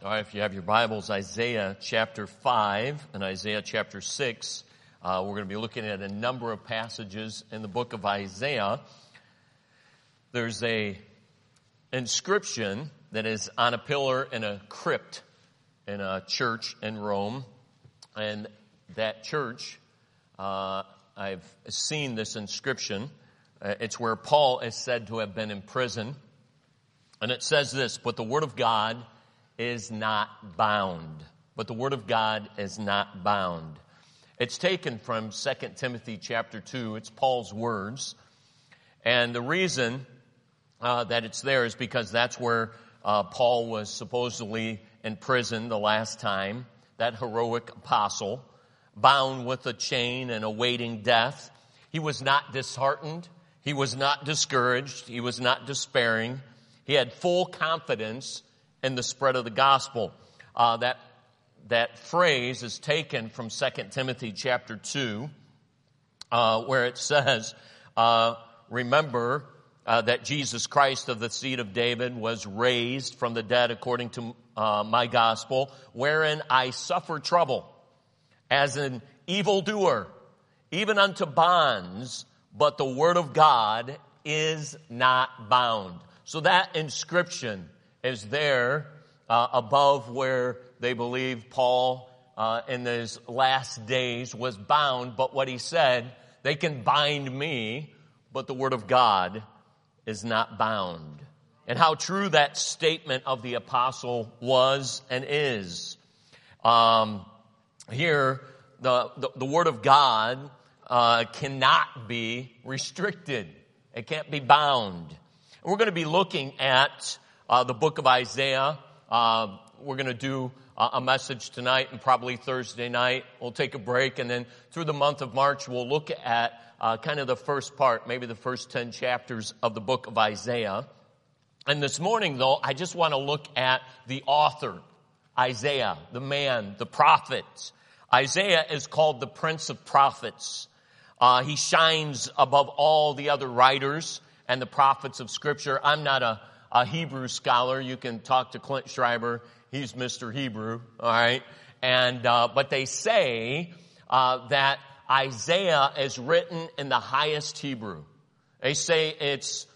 All right, if you have your Bibles, Isaiah chapter 5 and Isaiah chapter 6, we're going to be looking at a number of passages in the book of Isaiah. There's a inscription that is on a pillar in a crypt in a church in Rome. And that church, I've seen this inscription. It's where Paul is said to have been in prison. And it says this, "But the word of God is not bound." But the word of God is not bound. It's taken from 2 Timothy chapter 2. It's Paul's words. And the reason that it's there is because that's where Paul was supposedly in prison the last time, that heroic apostle, bound with a chain and awaiting death. He was not disheartened. He was not discouraged. He was not despairing. He had full confidence in the spread of the gospel. That phrase is taken from 2 Timothy chapter 2, where it says, remember that Jesus Christ of the seed of David was raised from the dead according to my gospel, wherein I suffer trouble as an evildoer, even unto bonds, but the word of God is not bound. So that inscription is there above where they believe Paul in his last days was bound. But what he said, they can bind me, but the word of God is not bound. And how true that statement of the apostle was and is. Here, the word of God cannot be restricted. It can't be bound. We're going to be looking at the book of Isaiah. We're going to do a message tonight and probably Thursday night. We'll take a break, and then through the month of March, we'll look at kind of the first part, maybe the first 10 chapters of the book of Isaiah. And this morning, though, I just want to look at the author, Isaiah, the man, the prophet. Isaiah is called the Prince of Prophets. He shines above all the other writers and the prophets of Scripture. I'm not a Hebrew scholar. You can talk to Clint Schreiber. He's Mr. Hebrew, all right? And but they say that Isaiah is written in the highest Hebrew. They say it's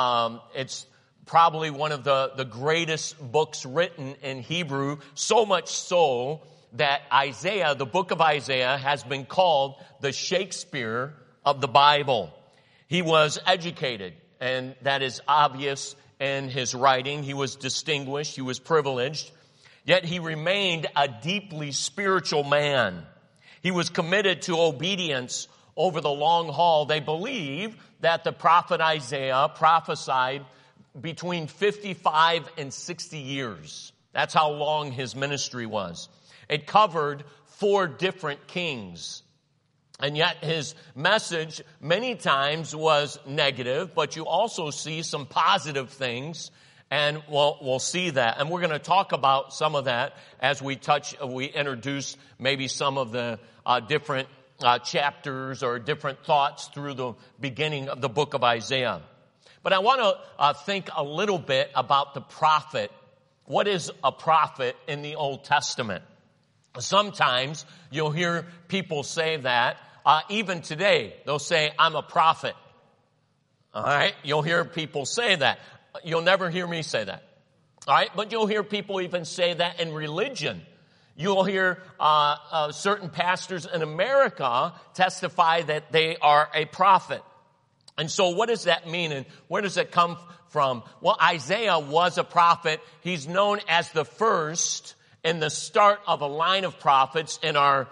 probably one of the greatest books written in Hebrew, so much so that Isaiah, the book of Isaiah, has been called the Shakespeare of the Bible. He was educated, and that is obvious in his writing. He was distinguished. He was privileged. Yet he remained a deeply spiritual man. He was committed to obedience over the long haul. They believe that the prophet Isaiah prophesied between 55 and 60 years. That's how long his ministry was. It covered 4 different kings. And yet his message many times was negative, but you also see some positive things, and we'll see that. And we're going to talk about some of that as we introduce maybe some of the different chapters or different thoughts through the beginning of the book of Isaiah. But I want to think a little bit about the prophet. What is a prophet in the Old Testament? Sometimes you'll hear people say that. Even today, they'll say, I'm a prophet. All right? You'll hear people say that. You'll never hear me say that. All right? But you'll hear people even say that in religion. You'll hear certain pastors in America testify that they are a prophet. And so what does that mean, and where does it come from? Well, Isaiah was a prophet. He's known as the first in the start of a line of prophets. In our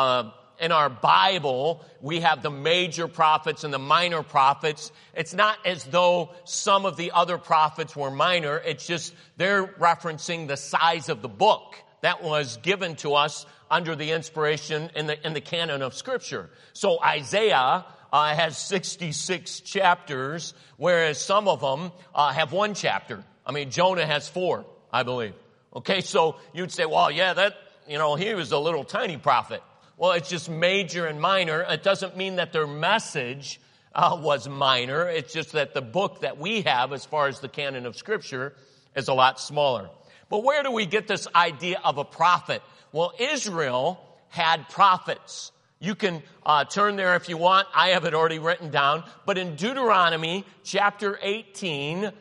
Bible, we have the major prophets and the minor prophets. It's not as though some of the other prophets were minor. It's just they're referencing the size of the book that was given to us under the inspiration in the canon of Scripture. So Isaiah has 66 chapters, whereas some of them have 1 chapter. I mean, Jonah has 4, I believe. Okay, so you'd say, well, yeah, he was a little tiny prophet. Well, it's just major and minor. It doesn't mean that their message was minor. It's just that the book that we have as far as the canon of Scripture is a lot smaller. But where do we get this idea of a prophet? Well, Israel had prophets. You can turn there if you want. I have it already written down. But in Deuteronomy chapter 18,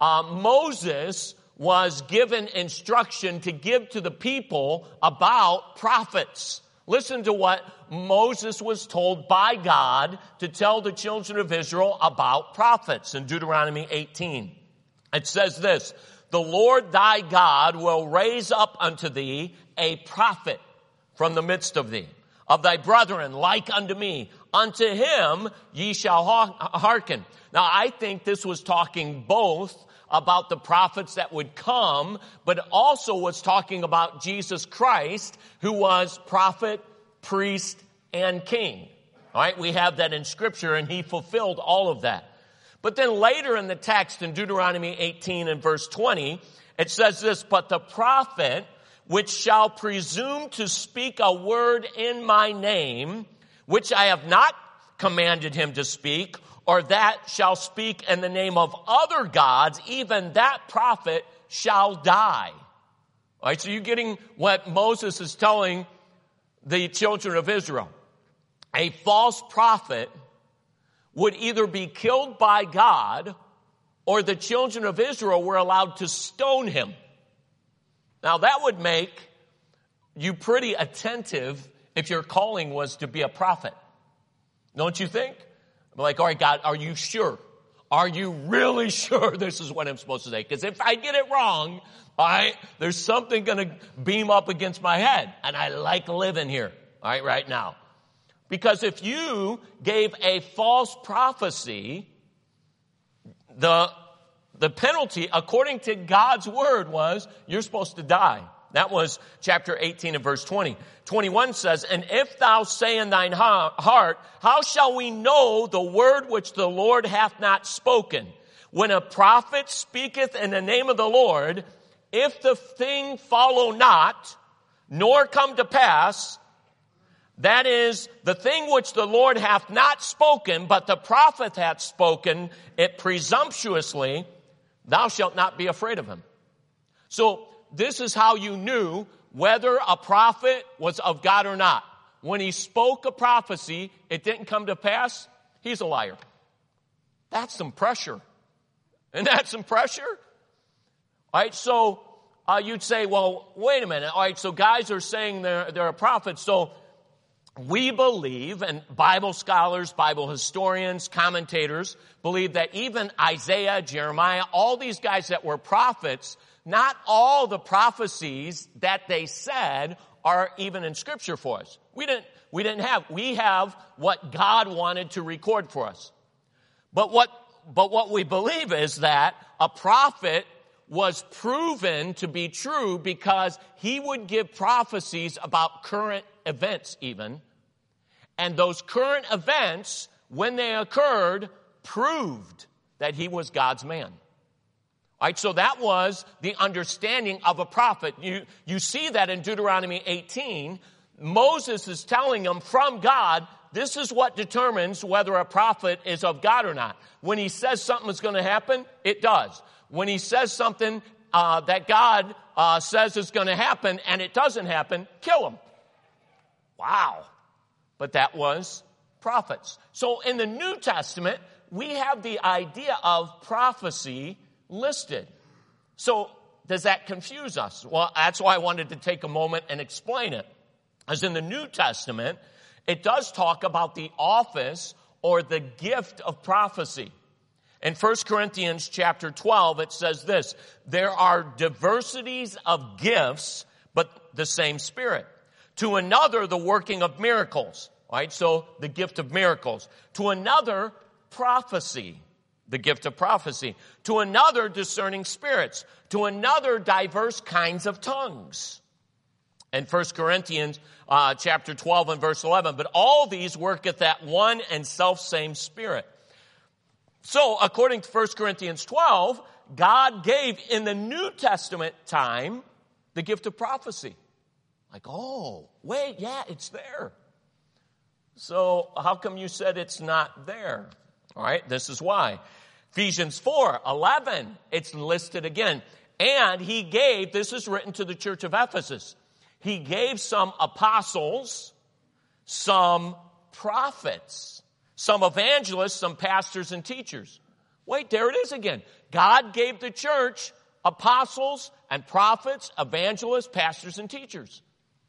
Moses was given instruction to give to the people about prophets. Listen to what Moses was told by God to tell the children of Israel about prophets in Deuteronomy 18. It says this, "The Lord thy God will raise up unto thee a prophet from the midst of thee, of thy brethren like unto me. Unto him ye shall hearken." Now, I think this was talking both about the prophets that would come, but also was talking about Jesus Christ, who was prophet, priest, and king. All right, we have that in Scripture, and he fulfilled all of that. But then later in the text, in Deuteronomy 18 and verse 20, it says this, "But the prophet which shall presume to speak a word in my name, which I have not commanded him to speak, or that shall speak in the name of other gods, even that prophet shall die." All right, so you're getting what Moses is telling the children of Israel. A false prophet would either be killed by God, or the children of Israel were allowed to stone him. Now, that would make you pretty attentive if your calling was to be a prophet. Don't you think? Like, all right, God, are you sure? Are you really sure this is what I'm supposed to say? Because if I get it wrong, all right, there's something going to beam up against my head. And I like living here, all right, right now. Because if you gave a false prophecy, the penalty, according to God's word, was you're supposed to die. That was chapter 18 and verse 20. 21 says, "And if thou say in thine heart, how shall we know the word which the Lord hath not spoken? When a prophet speaketh in the name of the Lord, if the thing follow not, nor come to pass, that is, the thing which the Lord hath not spoken, but the prophet hath spoken it presumptuously, thou shalt not be afraid of him." So this is how you knew whether a prophet was of God or not. When he spoke a prophecy, it didn't come to pass, he's a liar. That's some pressure. Isn't that some pressure? All right, so you'd say, well, wait a minute. All right, so guys are saying they're a prophet. So we believe, and Bible scholars, Bible historians, commentators believe that even Isaiah, Jeremiah, all these guys that were prophets, not all the prophecies that they said are even in Scripture for us. We have what God wanted to record for us. But what we believe is that a prophet was proven to be true because he would give prophecies about current events even. And those current events, when they occurred, proved that he was God's man. All right, so that was the understanding of a prophet. You see that in Deuteronomy 18. Moses is telling them from God, this is what determines whether a prophet is of God or not. When he says something is going to happen, it does. When he says something that God says is going to happen and it doesn't happen, kill him. Wow. But that was prophets. So in the New Testament, we have the idea of prophecy listed. So does that confuse us? Well, that's why I wanted to take a moment and explain it. As in the New Testament, it does talk about the office or the gift of prophecy. In 1 Corinthians chapter 12, it says this, "There are diversities of gifts, but the same Spirit. To another, the working of miracles." All right, so the gift of miracles. To another, prophecy, the gift of prophecy. To another, discerning spirits. To another, diverse kinds of tongues. In 1 Corinthians chapter 12 and verse 11, "But all these worketh that one and self-same Spirit." So, according to 1 Corinthians 12, God gave in the New Testament time the gift of prophecy. Like, oh, wait, yeah, it's there. So, how come you said it's not there? All right, this is why. Ephesians 4:11, it's listed again. And he gave, this is written to the church of Ephesus, he gave some apostles, some prophets, some evangelists, some pastors and teachers. Wait, there it is again. God gave the church apostles and prophets, evangelists, pastors and teachers.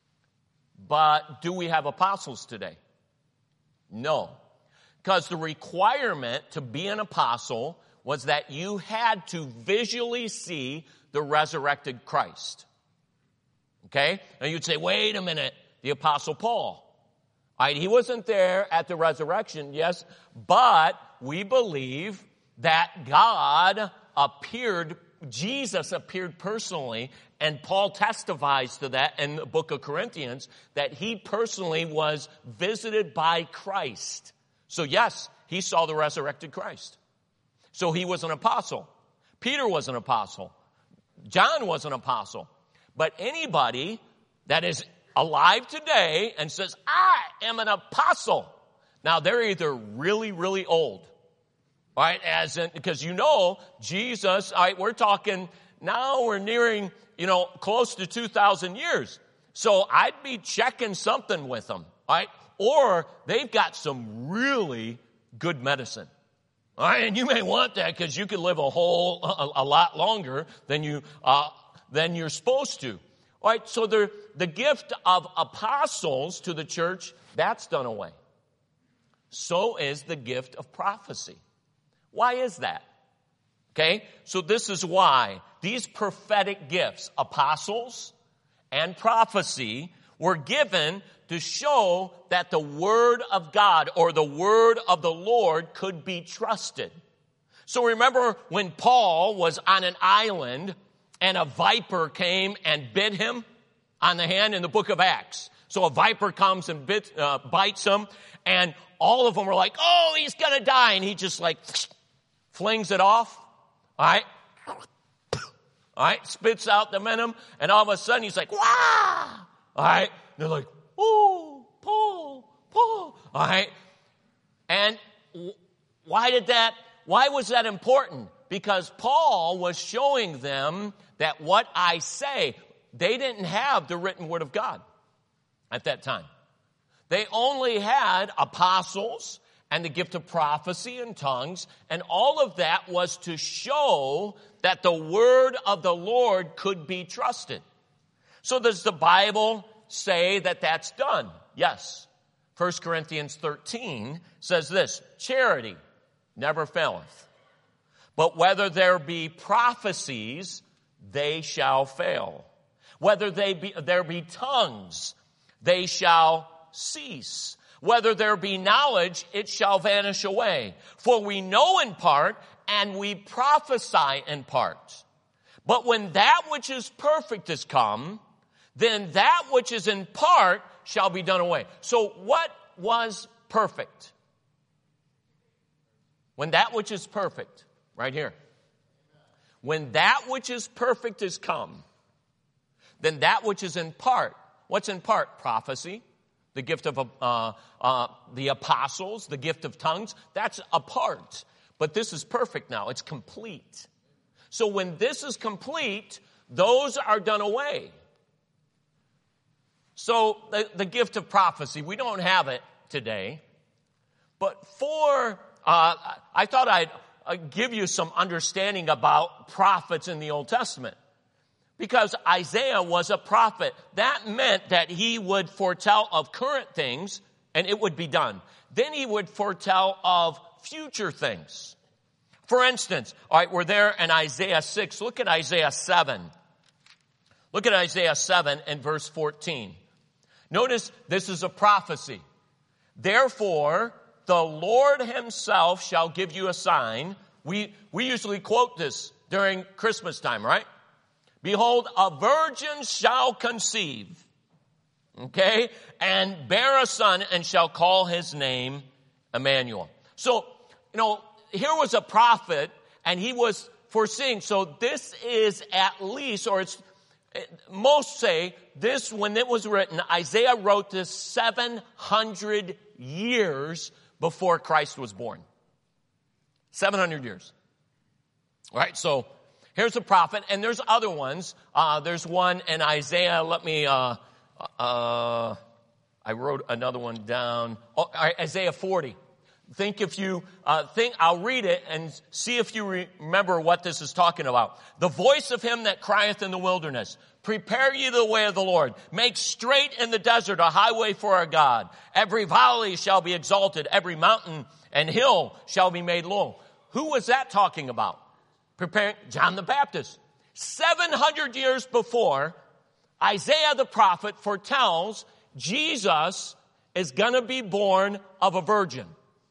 But do we have apostles today? No. Because the requirement to be an apostle was that you had to visually see the resurrected Christ. Okay? Now you'd say, wait a minute, the Apostle Paul. All right, he wasn't there at the resurrection, yes, but we believe that God appeared, Jesus appeared personally, and Paul testifies to that in the book of Corinthians, that he personally was visited by Christ. So yes, he saw the resurrected Christ. So he was an apostle. Peter was an apostle. John was an apostle. But anybody that is alive today and says, I am an apostle, now they're either really, really old, right? As in, because Jesus, all right, we're talking, now we're nearing, close to 2,000 years. So I'd be checking something with them, all right? Or they've got some really good medicine. All right, and you may want that because you can live a lot longer than you're supposed to. All right, so the gift of apostles to the church, that's done away. So is the gift of prophecy. Why is that? Okay, so this is why these prophetic gifts, apostles and prophecy, were given to show that the word of God or the word of the Lord could be trusted. So remember when Paul was on an island and a viper came and bit him on the hand in the book of Acts. So a viper comes and bites him, and all of them were like, oh, he's going to die. And he just flings it off. All right, spits out the venom, and all of a sudden he's like, wah! All right, they're like, oh, Paul. All right. And why was that important? Because Paul was showing them that what I say, they didn't have the written word of God at that time. They only had apostles and the gift of prophecy and tongues, and all of that was to show that the word of the Lord could be trusted. So does the Bible say that that's done? Yes. 1 Corinthians 13 says this, charity never faileth. But whether there be prophecies, they shall fail. Whether there be tongues, they shall cease. Whether there be knowledge, it shall vanish away. For we know in part, and we prophesy in part. But when that which is perfect is come, then that which is in part shall be done away. So what was perfect? When that which is perfect, right here. When that which is perfect is come, then that which is in part, what's in part? Prophecy, the gift of the apostles, the gift of tongues, that's a part. But this is perfect now, it's complete. So when this is complete, those are done away. So the gift of prophecy, we don't have it today. But I thought I'd give you some understanding about prophets in the Old Testament. Because Isaiah was a prophet. That meant that he would foretell of current things and it would be done. Then he would foretell of future things. For instance, all right, we're there in Isaiah 6. Look at Isaiah 7. Look at Isaiah 7 and verse 14. Notice this is a prophecy. Therefore, the Lord himself shall give you a sign. We usually quote this during Christmas time, right? Behold, a virgin shall conceive, okay, and bear a son and shall call his name Emmanuel. So, here was a prophet and he was foreseeing. So this is at least, or it's, most say this, when it was written, Isaiah wrote this 700 years before Christ was born. 700 years. All right, so Here's a prophet, and there's other ones. There's one in Isaiah. I wrote another one down. Isaiah 40. I'll read it and see if you remember what this is talking about. The voice of him that crieth in the wilderness, prepare ye the way of the Lord. Make straight in the desert a highway for our God. Every valley shall be exalted. Every mountain and hill shall be made low. Who was that talking about? Preparing John the Baptist. 700 years before, Isaiah the prophet foretells Jesus is going to be born of a virgin.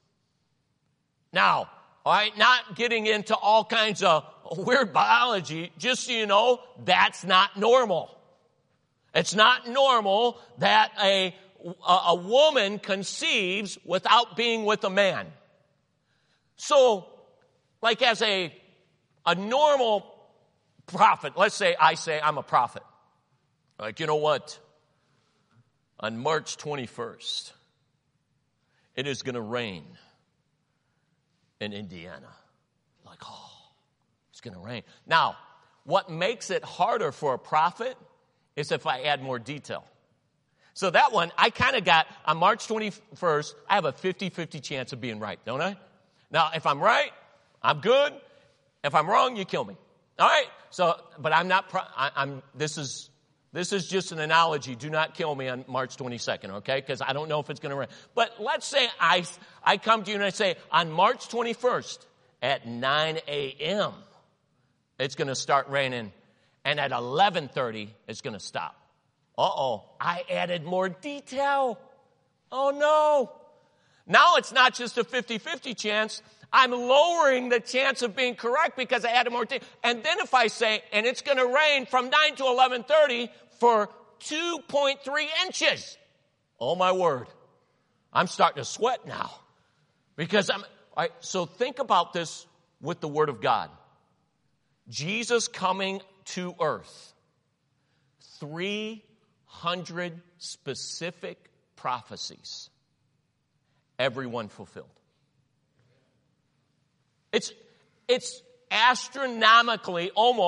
Now, all right, not getting into all kinds of weird biology, just so you know, that's not normal. It's not normal that a woman conceives without being with a man. So, like as a normal prophet, let's say I'm a prophet. Like, you know what? On March 21st, it is going to rain in Indiana. Like, it's going to rain. Now, what makes it harder for a prophet is if I add more detail. So that one, I kind of got, on March 21st, I have a 50-50 chance of being right, don't I? Now, if I'm right, I'm good. If I'm wrong, you kill me. All right? So, but I'm not, this is just an analogy. Do not kill me on March 22nd, okay? Because I don't know if it's going to rain. But let's say I come to you and I say, on March 21st at 9 a.m., it's going to start raining. And at 11:30, it's going to stop. I added more detail. Oh, no. Now it's not just a 50-50 chance. I'm lowering the chance of being correct because I added more detail. And then if I say, and it's going to rain from 9 to 11:30 for 2.3 inches. Oh, my word. I'm starting to sweat now. Because all right, so think about this with the Word of God. Jesus coming to earth. 300 specific prophecies. Everyone fulfilled. It's astronomically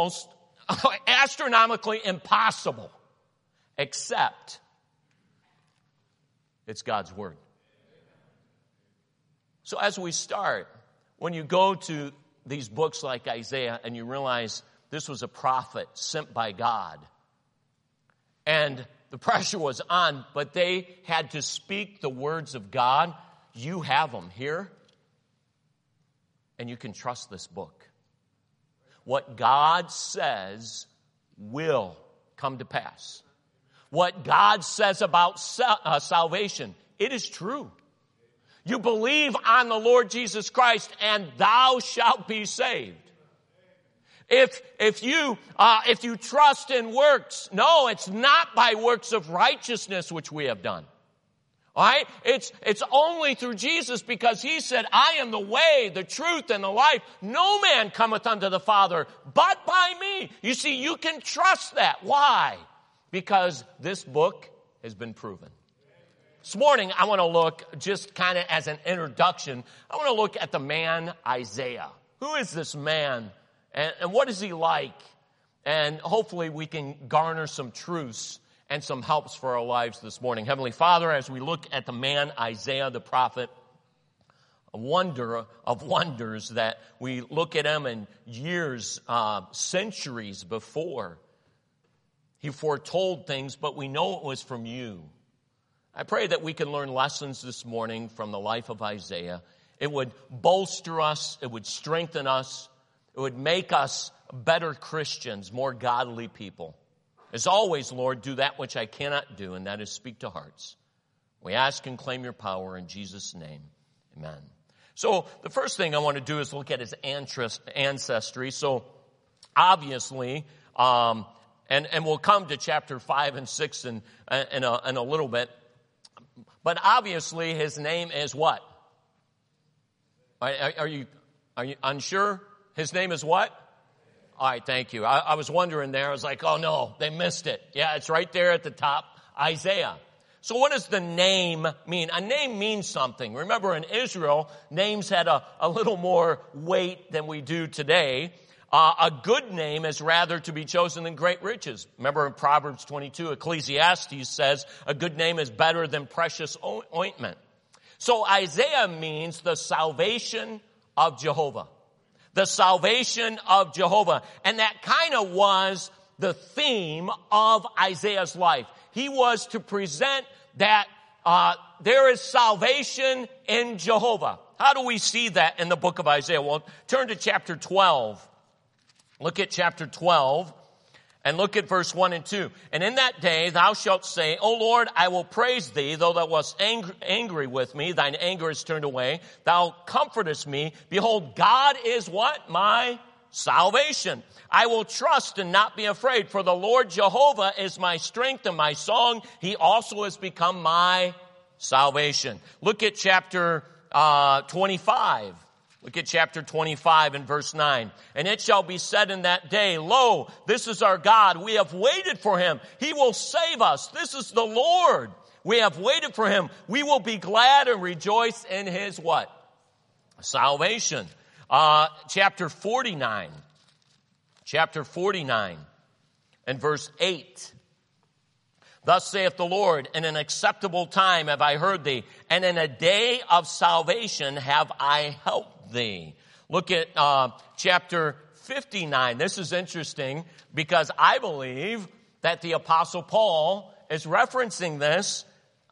impossible, except it's God's Word. So as we start, when you go to these books like Isaiah and you realize this was a prophet sent by God, and the pressure was on, but they had to speak the words of God, you have them here, and you can trust this book. What God says will come to pass. What God says about salvation, it is true. You believe on the Lord Jesus Christ and thou shalt be saved. If you trust in works, no, it's not by works of righteousness which we have done. All right? It's only through Jesus because he said, I am the way, the truth, and the life. No man cometh unto the Father but by me. You see, you can trust that. Why? Because this book has been proven. This morning, I want to look, just kind of as an introduction, I want to look at the man Isaiah. Who is this man? And what is he like? And hopefully we can garner some truths and some helps for our lives this morning. Heavenly Father, as we look at the man Isaiah the prophet, a wonder of wonders that we look at him in years, centuries before. He foretold things, but we know it was from you. I pray that we can learn lessons this morning from the life of Isaiah. It would bolster us. It would strengthen us. It would make us better Christians, more godly people. As always, Lord, do that which I cannot do, and that is speak to hearts. We ask and claim your power in Jesus' name. Amen. So the first thing I want to do is look at his ancestry. So obviously, and we'll come to chapter 5 and 6 in a little bit. But obviously, his name is what? Are you unsure? His name is what? All right, thank you. I was wondering there. I was like, oh no, they missed it. Yeah, it's right there at the top, Isaiah. So what does the name mean? A name means something. Remember, in Israel, names had a little more weight than we do today. A good name is rather to be chosen than great riches. Remember in Proverbs 22, Ecclesiastes says, a good name is better than precious ointment. So Isaiah means the salvation of Jehovah. The salvation of Jehovah. And that kind of was the theme of Isaiah's life. He was to present that there is salvation in Jehovah. How do we see that in the book of Isaiah? Well, turn to chapter 12. Look at chapter 12 and look at verse 1 and 2. And in that day thou shalt say, O Lord, I will praise thee, though thou wast angry with me. Thine anger is turned away. Thou comfortest me. Behold, God is what? My salvation. I will trust and not be afraid, for the Lord Jehovah is my strength and my song. He also has become my salvation. Look at chapter 25. Look at chapter 25 and verse 9. And it shall be said in that day, Lo, this is our God. We have waited for him. He will save us. This is the Lord. We have waited for him. We will be glad and rejoice in his what? Salvation. Chapter 49. Chapter 49 and verse 8. Thus saith the Lord, in an acceptable time have I heard thee, and in a day of salvation have I helped thee. Look at chapter 59. This is interesting because I believe that the Apostle Paul is referencing this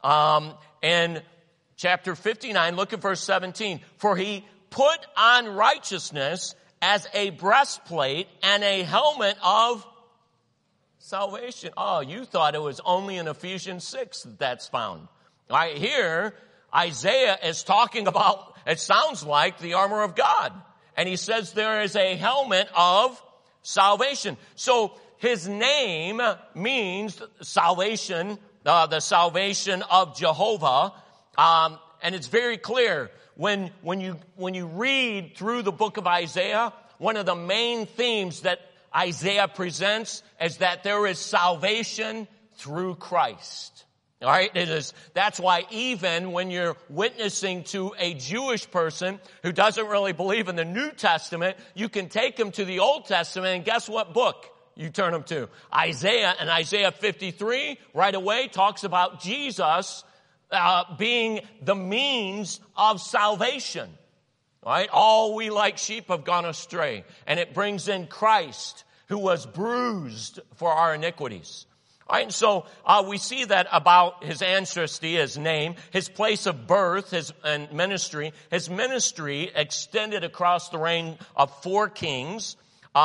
in chapter 59. Look at verse 17. For he put on righteousness as a breastplate and a helmet of salvation. Oh, you thought it was only in Ephesians 6 that's found. Right here, Isaiah is talking about, it sounds like, the armor of God. And he says there is a helmet of salvation. So his name means salvation, the salvation of Jehovah. And it's very clear. When you read through the book of Isaiah, one of the main themes that Isaiah presents is that there is salvation through Christ. All right? That's why even when you're witnessing to a Jewish person who doesn't really believe in the New Testament, you can take them to the Old Testament, and guess what book you turn them to? Isaiah. And Isaiah 53 right away talks about Jesus being the means of salvation. All right? All we like sheep have gone astray. And it brings in Christ, who was bruised for our iniquities. All right? And so we see that about his ancestry, his name, his place of birth, and ministry. His ministry extended across the reign of 4 kings.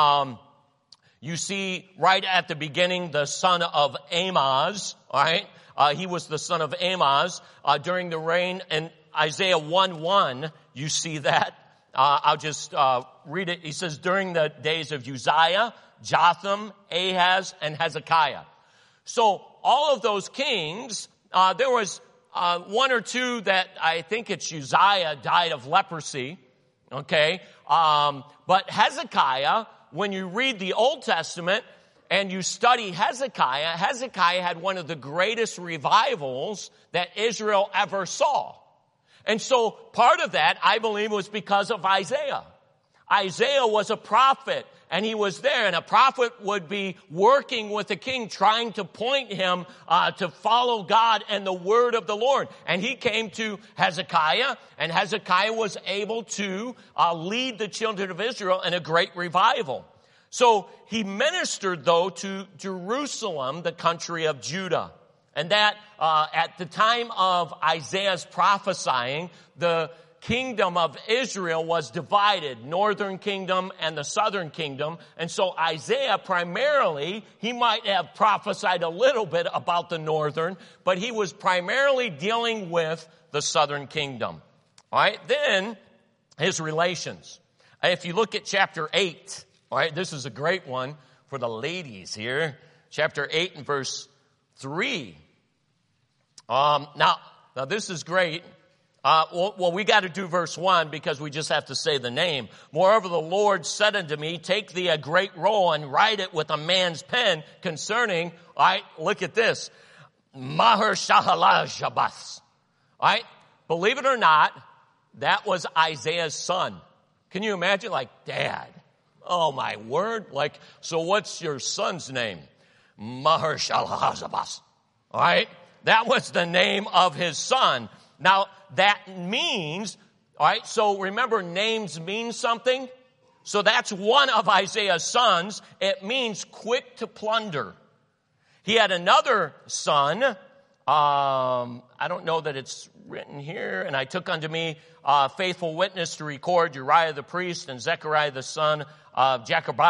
You see right at the beginning the son of Amoz. All right? He was the son of Amoz during the reign. In Isaiah 1:1, you see that. I'll just read it. He says, during the days of Uzziah, Jotham, Ahaz, and Hezekiah. So all of those kings, there was 1 or 2 that I think it's Uzziah died of leprosy. Okay. But Hezekiah, when you read the Old Testament, and you study Hezekiah, Hezekiah had one of the greatest revivals that Israel ever saw. And so part of that, I believe, was because of Isaiah. Isaiah was a prophet, and he was there, and a prophet would be working with the king, trying to point him to follow God and the word of the Lord. And he came to Hezekiah, and Hezekiah was able to lead the children of Israel in a great revival. So he ministered, though, to Jerusalem, the country of Judah. And that at the time of Isaiah's prophesying, the kingdom of Israel was divided, northern kingdom and the southern kingdom. And so Isaiah primarily, he might have prophesied a little bit about the northern, but he was primarily dealing with the southern kingdom. All right, then his relations. If you look at chapter 8, all right, this is a great one for the ladies here. Chapter 8 and verse 3. Now this is great. Well, we got to do verse 1 because we just have to say the name. Moreover, the Lord said unto me, take thee a great roll and write it with a man's pen concerning, all right, look at this, Maher-shalal-Shabbath. All right, believe it or not, that was Isaiah's son. Can you imagine, like, Dad, Oh, my word. Like, so what's your son's name? Maher-shalal-ha-Shabaz. All right? That was the name of his son. Now, that means, all right, so remember names mean something. So that's one of Isaiah's sons. It means quick to plunder. He had another son. I don't know that it's written here. And I took unto me a faithful witness to record Uriah the priest and Zechariah the son of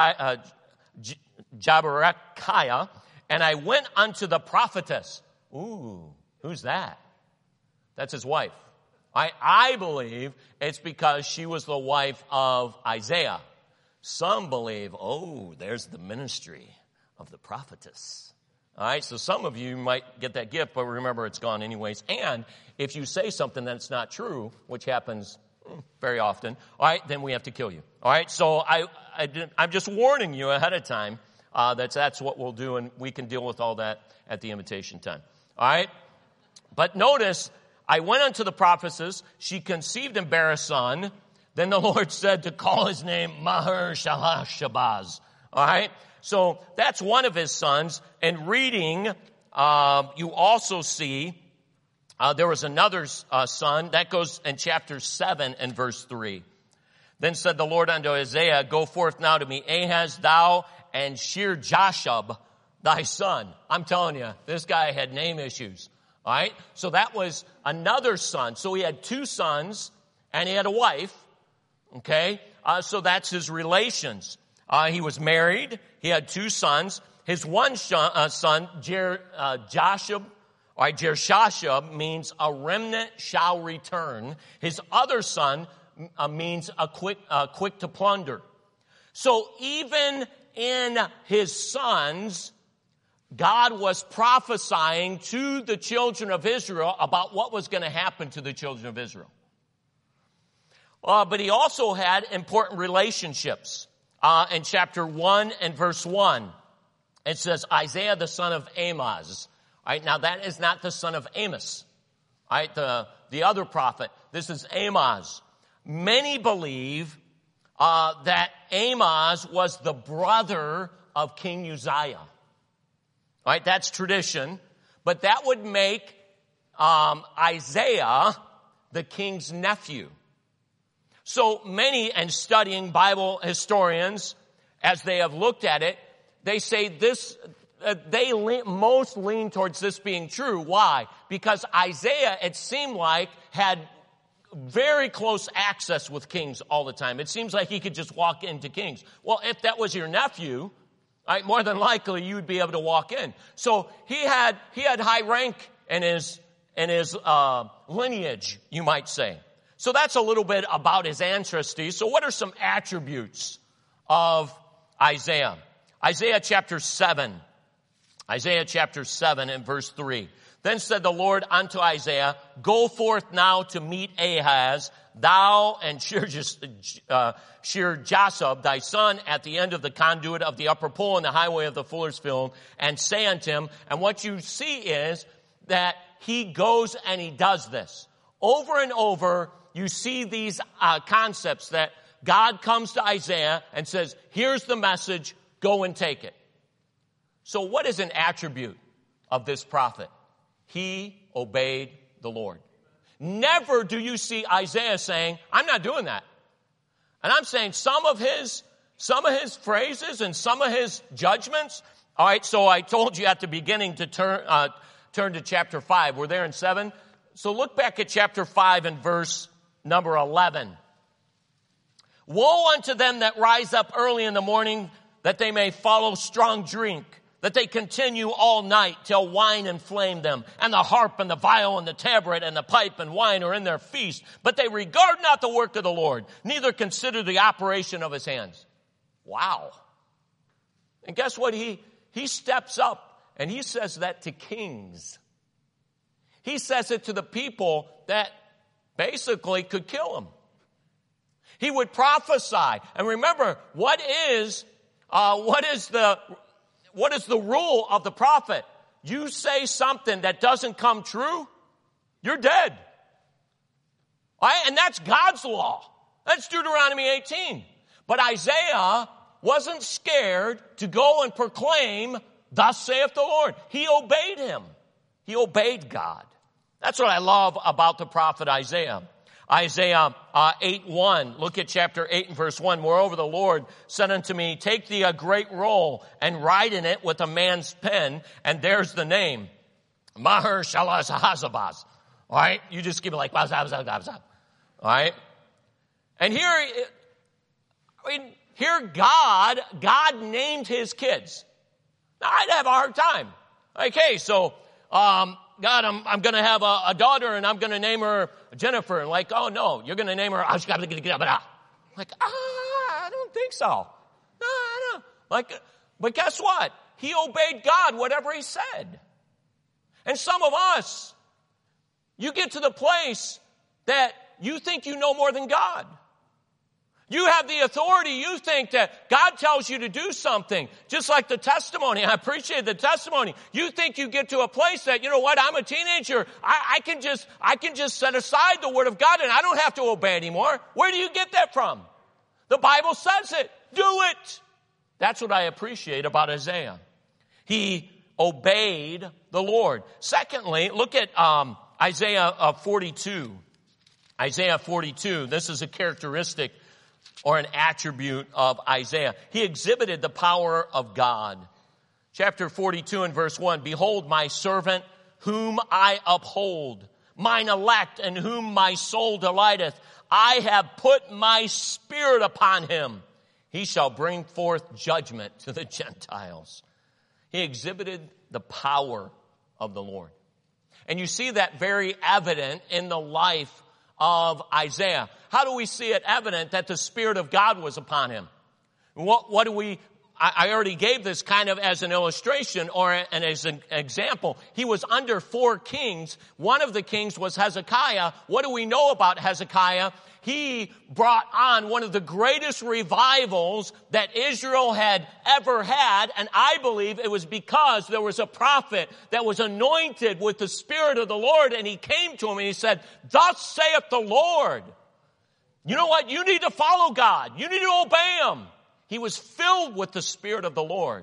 Jaberechiah. And I went unto the prophetess. Ooh, who's that? That's his wife. I believe it's because she was the wife of Isaiah. Some believe, oh, there's the ministry of the prophetess. All right, so some of you might get that gift, but remember it's gone anyways. And if you say something that's not true, which happens very often, all right, then we have to kill you. All right, so I'm just warning you ahead of time that's what we'll do, and we can deal with all that at the invitation time. All right, but notice, I went unto the prophetess, she conceived and bare a son. Then the Lord said to call his name Maher-shalal-ha-Shabaz. All right? So that's one of his sons. And reading, you also see there was another son. That goes in chapter 7 and verse 3. Then said the Lord unto Isaiah, go forth now to me, Ahaz, thou and Shear-Jashub, thy son. I'm telling you, this guy had name issues. All right? So that was another son. So he had two sons and he had a wife. Okay? So that's his relations. He was married. He had two sons. His one son, Jer-Jashub, all right, Jer-Shashub means a remnant shall return. His other son means a quick to plunder. So even in his sons, God was prophesying to the children of Israel about what was going to happen to the children of Israel. But he also had important relationships. In chapter 1 and verse 1, it says, Isaiah the son of Amoz. All right, now that is not the son of Amos. All right, the other prophet. This is Amoz. Many believe that Amoz was the brother of King Uzziah. All right, that's tradition. But that would make Isaiah the king's nephew. So many, and studying Bible historians, as they have looked at it, they say this, most lean towards this being true. Why? Because Isaiah, it seemed like, had very close access with kings all the time. It seems like he could just walk into kings. Well, if that was your nephew, right, more than likely you'd be able to walk in. So he had high rank in his lineage, you might say. So that's a little bit about his ancestry. So what are some attributes of Isaiah? Isaiah chapter 7. Isaiah chapter 7 and verse 3. Then said the Lord unto Isaiah, go forth now to meet Ahaz, thou and Shear-Jashub, thy son, at the end of the conduit of the upper pool in the highway of the fuller's field, and say unto him, and what you see is that he goes and he does this. Over and over, you see these concepts that God comes to Isaiah and says, here's the message, go and take it. So what is an attribute of this prophet? He obeyed the Lord. Never do you see Isaiah saying, I'm not doing that. And I'm saying some of his phrases and some of his judgments. All right, so I told you at the beginning to turn to chapter 5. We're there in 7. So look back at chapter 5 and verse number 11. Woe unto them that rise up early in the morning, that they may follow strong drink, that they continue all night till wine inflame them, and the harp and the viol and the tabret and the pipe and wine are in their feast. But they regard not the work of the Lord, neither consider the operation of his hands. Wow. And guess what? He steps up and he says that to kings. He says it to the people that basically could kill him. He would prophesy. And remember, what is the rule of the prophet? You say something that doesn't come true, you're dead. All right? And that's God's law. That's Deuteronomy 18. But Isaiah wasn't scared to go and proclaim, thus saith the Lord. He obeyed him. He obeyed God. That's what I love about the prophet Isaiah. Isaiah 8:1. Look at chapter 8 and verse 1. Moreover, the Lord said unto me, take thee a great roll and write in it with a man's pen, and there's the name. Maher-shalal-Hash-baz. All right? You just give it like, baz, baz, baz, baz. All right? And here God named his kids. Now, I'd have a hard time. Okay, so, God, I'm going to have a daughter and I'm going to name her Jennifer. And like, oh no, you're going to name her. Like, I don't think so. No. But guess what? He obeyed God, whatever he said. And some of us, you get to the place that you think you know more than God. You have the authority. You think that God tells you to do something. Just like the testimony. I appreciate the testimony. You think you get to a place that, you know what, I'm a teenager. I can just set aside the word of God and I don't have to obey anymore. Where do you get that from? The Bible says it. Do it. That's what I appreciate about Isaiah. He obeyed the Lord. Secondly, look at Isaiah 42. Isaiah 42. This is a characteristic or an attribute of Isaiah. He exhibited the power of God. Chapter 42 and verse 1, behold my servant whom I uphold, mine elect in whom my soul delighteth. I have put my spirit upon him. He shall bring forth judgment to the Gentiles. He exhibited the power of the Lord. And you see that very evident in the life of Isaiah. How do we see it evident that the Spirit of God was upon him? What do we, I already gave this kind of as an illustration or as an example. He was under 4 kings. One of the kings was Hezekiah. What do we know about Hezekiah? He brought on one of the greatest revivals that Israel had ever had, and I believe it was because there was a prophet that was anointed with the Spirit of the Lord, and he came to him and he said, thus saith the Lord. You know what? You need to follow God. You need to obey him. He was filled with the Spirit of the Lord.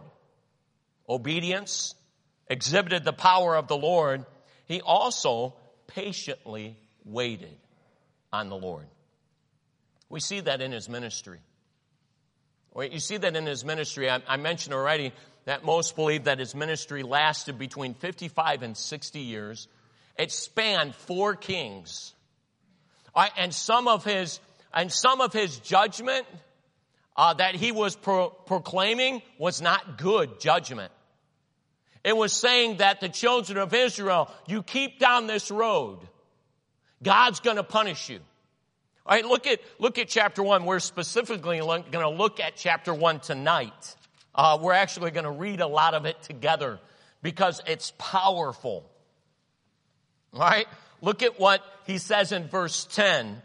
Obedience, exhibited the power of the Lord. He also patiently waited on the Lord. We see that in his ministry. You see that in his ministry. I mentioned already that most believe that his ministry lasted between 55 and 60 years. It spanned 4 kings. And some of his judgment that he was proclaiming was not good judgment. It was saying that the children of Israel, you keep down this road, God's going to punish you. All right, look at chapter 1. We're specifically going to look at chapter 1 tonight. We're actually going to read a lot of it together because it's powerful. All right, look at what he says in verse 10.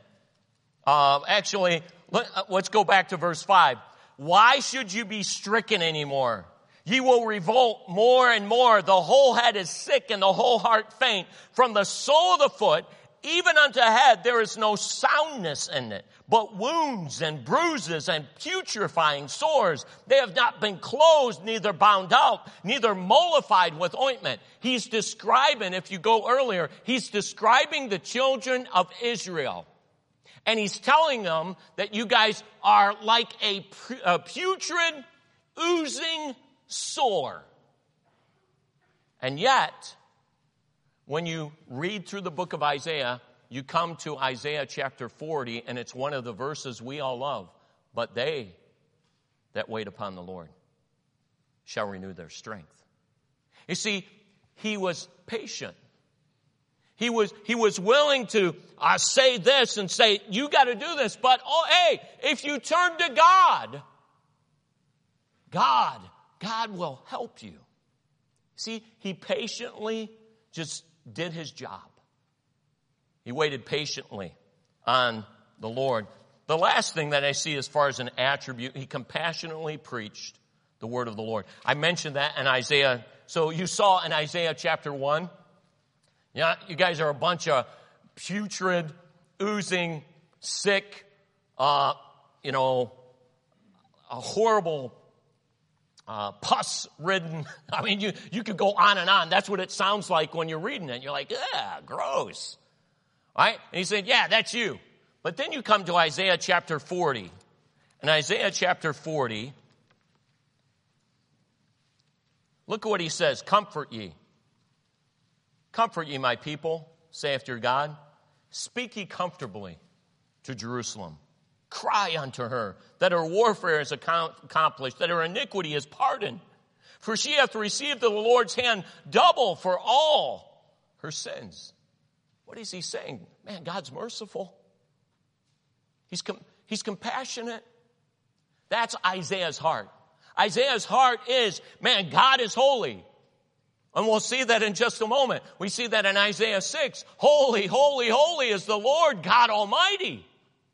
Let's go back to verse 5. Why should you be stricken anymore? Ye will revolt more and more. The whole head is sick and the whole heart faint. From the sole of the foot even unto head there is no soundness in it, but wounds and bruises and putrefying sores. They have not been closed, neither bound up, neither mollified with ointment. He's describing, if you go earlier, he's describing the children of Israel. And he's telling them that you guys are like a putrid, oozing sore. And yet, when you read through the book of Isaiah, you come to Isaiah chapter 40, and it's one of the verses we all love. But they that wait upon the Lord shall renew their strength. You see, he was patient. He was willing to say this and say, you got to do this. But, if you turn to God will help you. See, he patiently just did his job. He waited patiently on the Lord. The last thing that I see as far as an attribute, he compassionately preached the word of the Lord. I mentioned that in Isaiah. So you saw in Isaiah chapter 1, yeah, you guys are a bunch of putrid, oozing, sick, horrible, pus-ridden. I mean, you could go on and on. That's what it sounds like when you're reading it. You're like, gross. Right? And he said, yeah, that's you. But then you come to Isaiah chapter 40. In Isaiah chapter 40, look at what he says. Comfort ye. Comfort ye, my people, saith your God. Speak ye comfortably to Jerusalem. Cry unto her that her warfare is accomplished, that her iniquity is pardoned. For she hath received of the Lord's hand double for all her sins. What is he saying? Man, God's merciful. He's compassionate. That's Isaiah's heart. Isaiah's heart is, man, God is holy. And we'll see that in just a moment. We see that in Isaiah 6. Holy, holy, holy is the Lord God Almighty.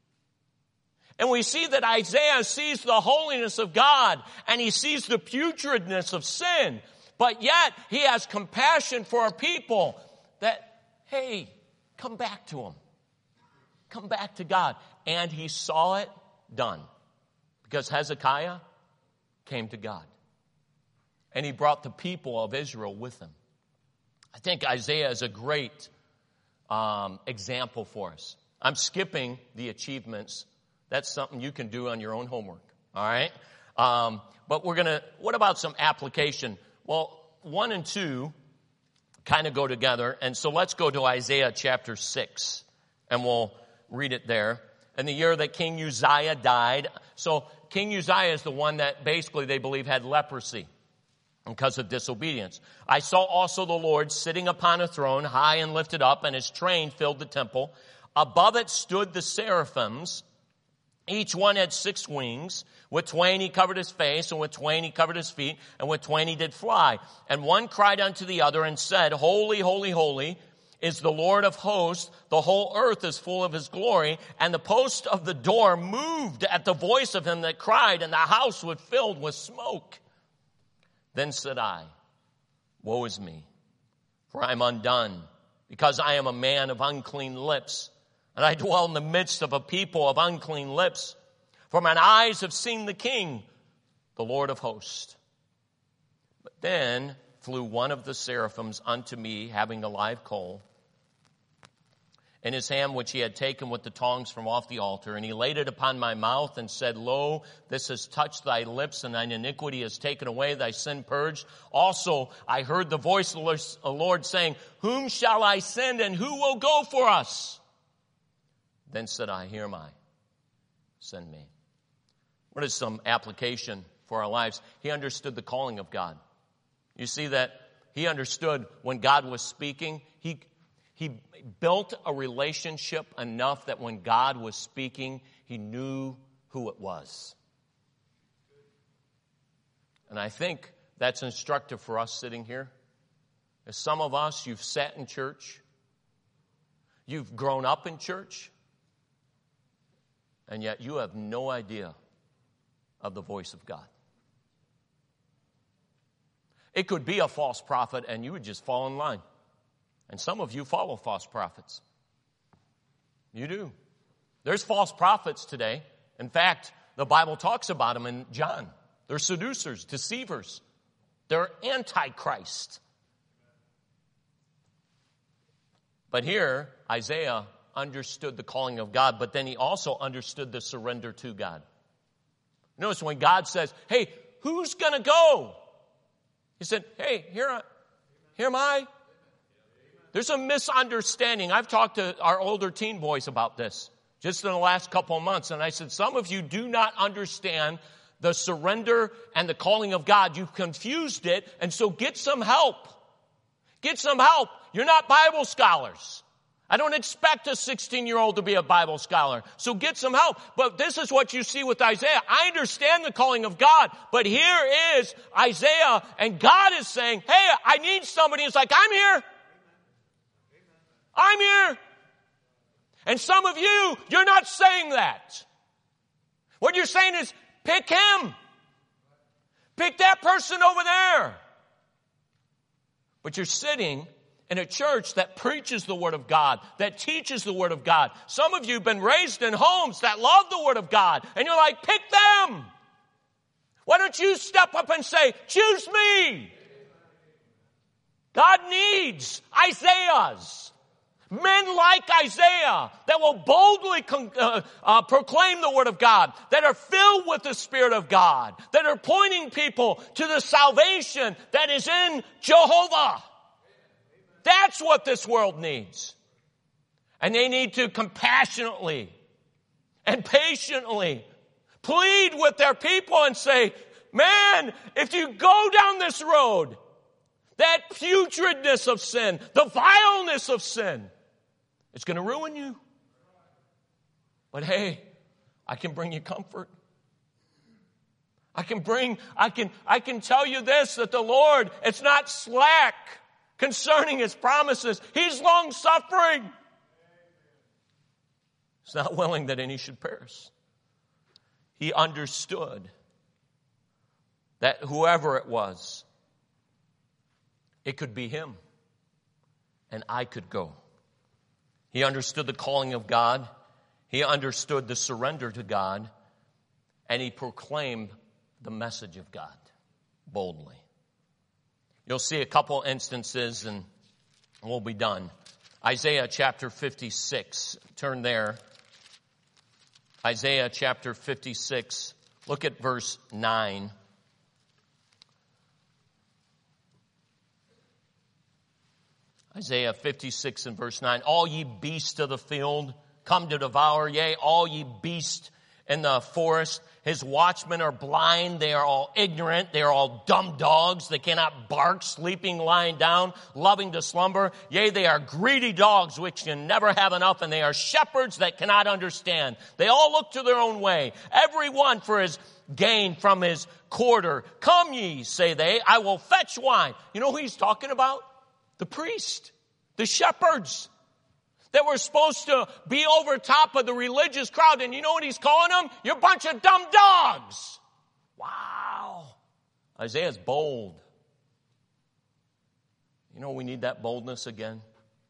And we see that Isaiah sees the holiness of God and he sees the putridness of sin. But yet he has compassion for a people that, hey, come back to him. Come back to God. And he saw it done. Because Hezekiah came to God. And he brought the people of Israel with him. I think Isaiah is a great example for us. I'm skipping the achievements. That's something you can do on your own homework. All right? But what about some application? Well, 1 and 2 kind of go together. And so let's go to Isaiah chapter 6. And we'll read it there. In the year that King Uzziah died. So King Uzziah is the one that basically they believe had leprosy because of disobedience. I saw also the Lord sitting upon a throne, high and lifted up, and his train filled the temple. Above it stood the seraphims. Each one had 6 wings. With 2 he covered his face, and with 2 he covered his feet, and with 2 he did fly. And one cried unto the other and said, Holy, holy, holy is the Lord of hosts. The whole earth is full of his glory. And the post of the door moved at the voice of him that cried, and the house was filled with smoke. Then said I, Woe is me, for I am undone, because I am a man of unclean lips, and I dwell in the midst of a people of unclean lips. For mine eyes have seen the King, the Lord of hosts. But then flew one of the seraphims unto me, having a live coal in his hand, which he had taken with the tongs from off the altar. And he laid it upon my mouth and said, Lo, this has touched thy lips, and thine iniquity is taken away, thy sin purged. Also I heard the voice of the Lord saying, Whom shall I send, and who will go for us? Then said I, Here am I, send me. What is some application for our lives? He understood the calling of God. You see that he understood when God was speaking, he built a relationship enough that when God was speaking, he knew who it was. And I think that's instructive for us sitting here. As some of us, you've sat in church, you've grown up in church, and yet you have no idea of the voice of God. It could be a false prophet and you would just fall in line. And some of you follow false prophets. You do. There's false prophets today. In fact, the Bible talks about them in John. They're seducers, deceivers. They're antichrist. But here, Isaiah understood the calling of God, but then he also understood the surrender to God. Notice when God says, hey, who's going to go? He said, hey, here am I. There's a misunderstanding. I've talked to our older teen boys about this just in the last couple of months. And I said, some of you do not understand the surrender and the calling of God. You've confused it. And so get some help. Get some help. You're not Bible scholars. I don't expect a 16-year-old to be a Bible scholar. So get some help. But this is what you see with Isaiah. I understand the calling of God, but here is Isaiah, and God is saying, hey, I need somebody. It's like, I'm here. I'm here. And some of you, you're not saying that. What you're saying is, pick him. Pick that person over there. But you're sitting in a church that preaches the Word of God, that teaches the Word of God. Some of you have been raised in homes that love the Word of God, and you're like, pick them. Why don't you step up and say, choose me? God needs Isaiahs. Men like Isaiah that will boldly proclaim the Word of God, that are filled with the Spirit of God, that are pointing people to the salvation that is in Jehovah. That's what this world needs. And they need to compassionately and patiently plead with their people and say, man, if you go down this road, that putridness of sin, the vileness of sin, it's going to ruin you. But hey, I can bring you comfort. I can tell you this, that the Lord, it's not slack concerning His promises. He's long-suffering. He's not willing that any should perish. He understood that whoever it was, it could be him, and I could go. He understood the calling of God. He understood the surrender to God, and he proclaimed the message of God boldly. You'll see a couple instances, and we'll be done. Isaiah chapter 56. Turn there. Isaiah chapter 56. Look at verse 9. Isaiah 56 and verse 9. All ye beasts of the field come to devour, yea, all ye beasts in the forest. His watchmen are blind, they are all ignorant, they are all dumb dogs. They cannot bark, sleeping, lying down, loving to slumber. Yea, they are greedy dogs which can never have enough, and they are shepherds that cannot understand. They all look to their own way, every one for his gain from his quarter. Come ye, say they, I will fetch wine. You know who he's talking about? The priest, the shepherds that were supposed to be over top of the religious crowd. And you know what he's calling them? You're a bunch of dumb dogs. Wow. Isaiah's bold. You know, we need that boldness again.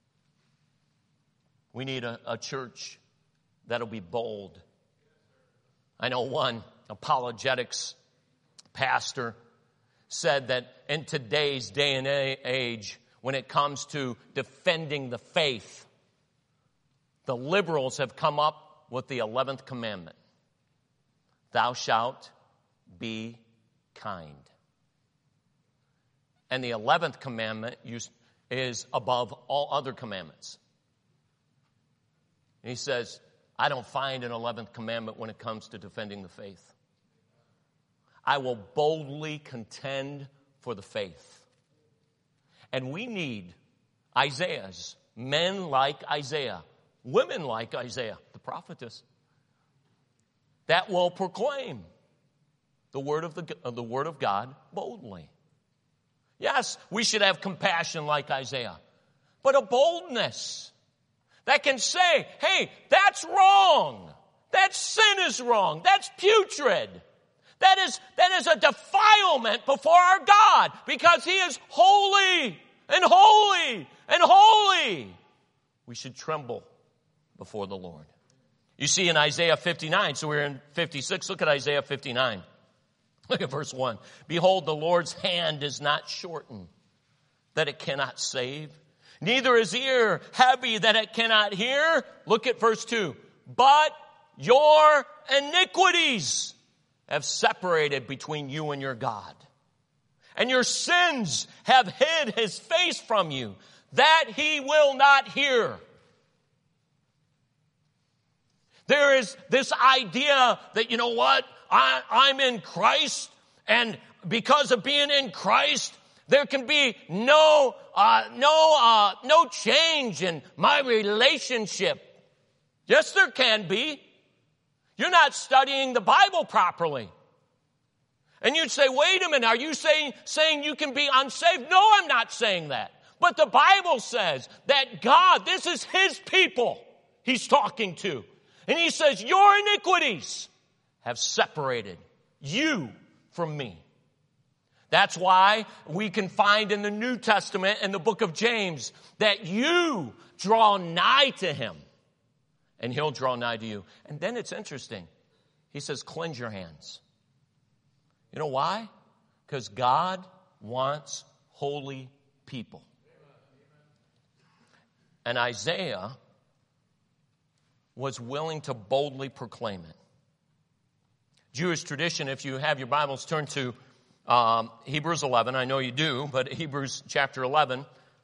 We need a church that'll be bold. I know one apologetics pastor said that in today's day and age, when it comes to defending the faith, the liberals have come up with the 11th commandment. Thou shalt be kind. And the 11th commandment is above all other commandments. And he says, I don't find an 11th commandment when it comes to defending the faith. I will boldly contend for the faith. And we need Isaiahs, men like Isaiah, women like Isaiah, the prophetess, that will proclaim the word of God boldly. Yes, we should have compassion like Isaiah, but a boldness that can say, hey, that's wrong. That sin is wrong. That's putrid. That is a defilement before our God, because He is holy and holy and holy. We should tremble before the Lord. You see in Isaiah 59, so we're in 56, look at Isaiah 59. Look at verse 1. Behold, the Lord's hand is not shortened, that it cannot save, neither is ear heavy, that it cannot hear. Look at verse 2. But your iniquities have separated between you and your God, and your sins have hid His face from you, that He will not hear. There is this idea that, you know what, I'm in Christ, and because of being in Christ, there can be no change in my relationship. Yes, there can be. You're not studying the Bible properly. And you'd say, wait a minute, are you saying you can be unsaved? No, I'm not saying that. But the Bible says that God, this is His people He's talking to. And He says, your iniquities have separated you from me. That's why we can find in the New Testament, in the book of James, that you draw nigh to Him, and He'll draw nigh to you. And then it's interesting. He says, cleanse your hands. You know why? Because God wants holy people. And Isaiah was willing to boldly proclaim it. Jewish tradition, if you have your Bibles, turn to Hebrews 11. I know you do, but Hebrews chapter 11.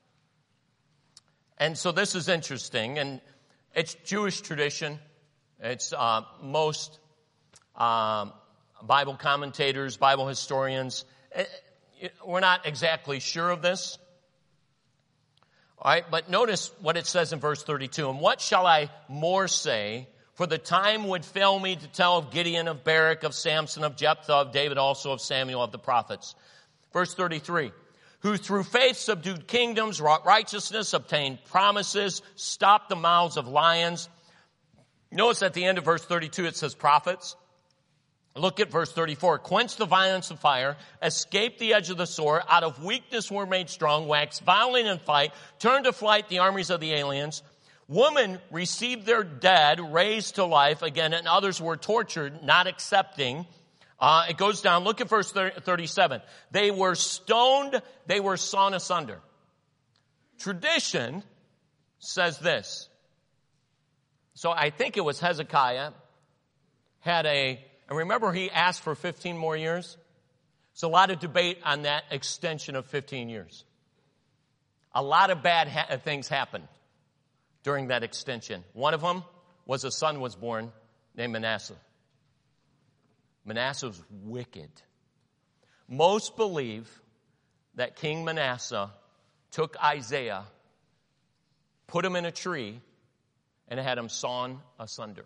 And so this is interesting, and it's Jewish tradition. It's most Bible commentators, Bible historians. We're not exactly sure of this. All right, but notice what it says in verse 32. And what shall I more say? For the time would fail me to tell of Gideon, of Barak, of Samson, of Jephthah, of David, also of Samuel, of the prophets. Verse 33. Who through faith subdued kingdoms, wrought righteousness, obtained promises, stopped the mouths of lions. Notice at the end of verse 32 it says prophets. Look at verse 34. Quench the violence of fire, escape the edge of the sword, out of weakness were made strong, wax violent in fight, turn to flight the armies of the aliens. Women received their dead, raised to life again, and others were tortured, not accepting. It goes down. Look at verse 37. They were stoned, they were sawn asunder. Tradition says this. So I think it was Hezekiah and remember he asked for 15 more years? There's a lot of debate on that extension of 15 years. A lot of bad things happened during that extension. One of them was a son was born named Manasseh. Manasseh was wicked. Most believe that King Manasseh took Isaiah, put him in a tree, and had him sawn asunder.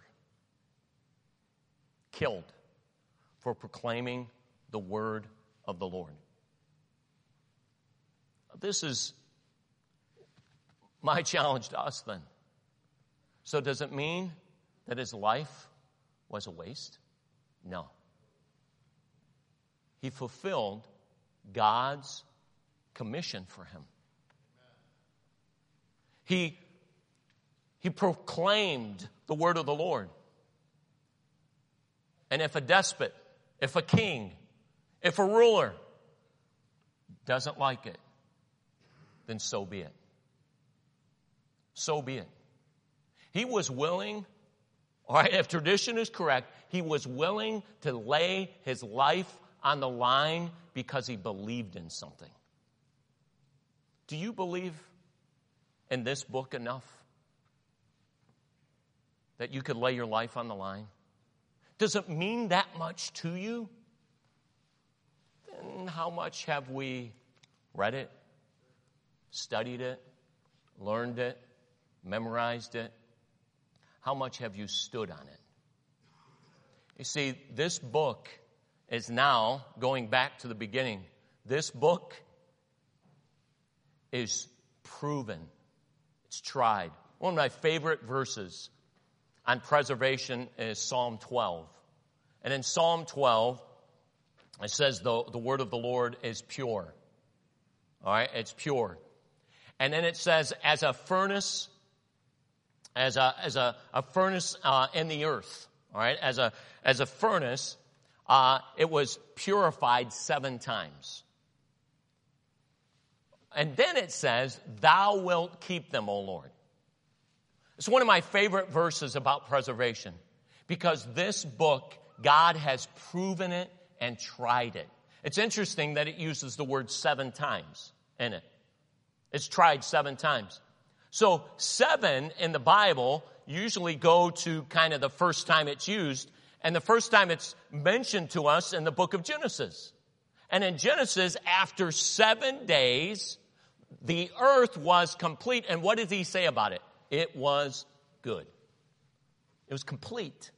Killed for proclaiming the word of the Lord. This is my challenge to us then. So does it mean that his life was a waste? No. He fulfilled God's commission for him. He proclaimed the word of the Lord. And if a despot, if a king, if a ruler doesn't like it, then so be it. So be it. He was willing, all right, if tradition is correct, he was willing to lay his life on the line because he believed in something. Do you believe in this book enough that you could lay your life on the line? Does it mean that much to you? Then how much have we read it, studied it, learned it, memorized it? How much have you stood on it? You see, this book is now, going back to the beginning, this book is proven. It's tried. One of my favorite verses on preservation is Psalm 12. And in Psalm 12, it says the word of the Lord is pure. All right, it's pure. And then it says, as a furnace, as a furnace in the earth. All right, as a furnace, it was purified 7 times. And then it says, thou wilt keep them, O Lord. It's one of my favorite verses about preservation because this book, God has proven it and tried it. It's interesting that it uses the word 7 times in it. It's tried 7 times. So 7 in the Bible usually go to kind of the first time it's used, and the first time it's mentioned to us in the book of Genesis. And in Genesis, after 7 days, the earth was complete. And what did he say about it? It was good. It was complete.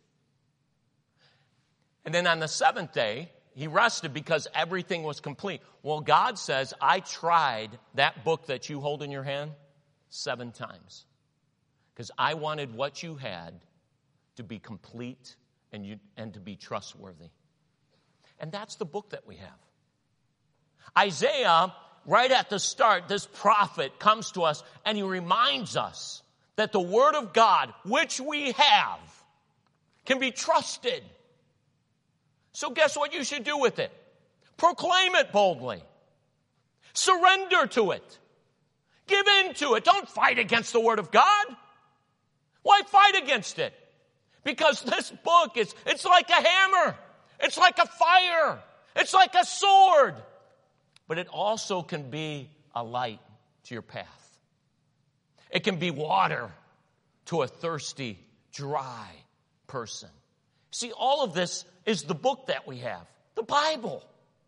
And then on the 7th day, he rested because everything was complete. Well, God says, I tried that book that you hold in your hand 7 times. Because I wanted what you had to be complete and to be trustworthy. And that's the book that we have. Isaiah, right at the start, this prophet comes to us and he reminds us that the word of God, which we have, can be trusted. So guess what you should do with it? Proclaim it boldly. Surrender to it. Give in to it. Don't fight against the Word of God. Why fight against it? Because this book it's like a hammer. It's like a fire. It's like a sword. But it also can be a light to your path. It can be water to a thirsty, dry person. See, all of this is the book that we have, the Bible.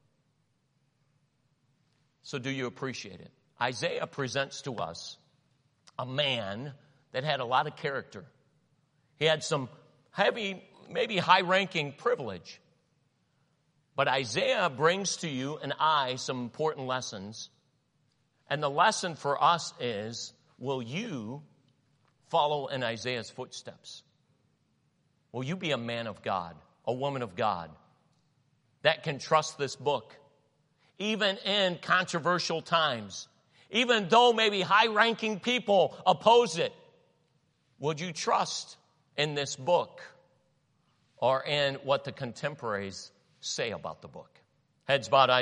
So do you appreciate it? Isaiah presents to us a man that had a lot of character. He had some heavy, maybe high-ranking privilege. But Isaiah brings to you and I some important lessons. And the lesson for us is, will you follow in Isaiah's footsteps? Will you be a man of God, a woman of God, that can trust this book, even in controversial times, even though maybe high-ranking people oppose it? Would you trust in this book or in what the contemporaries say about the book? Heads bowed, eyes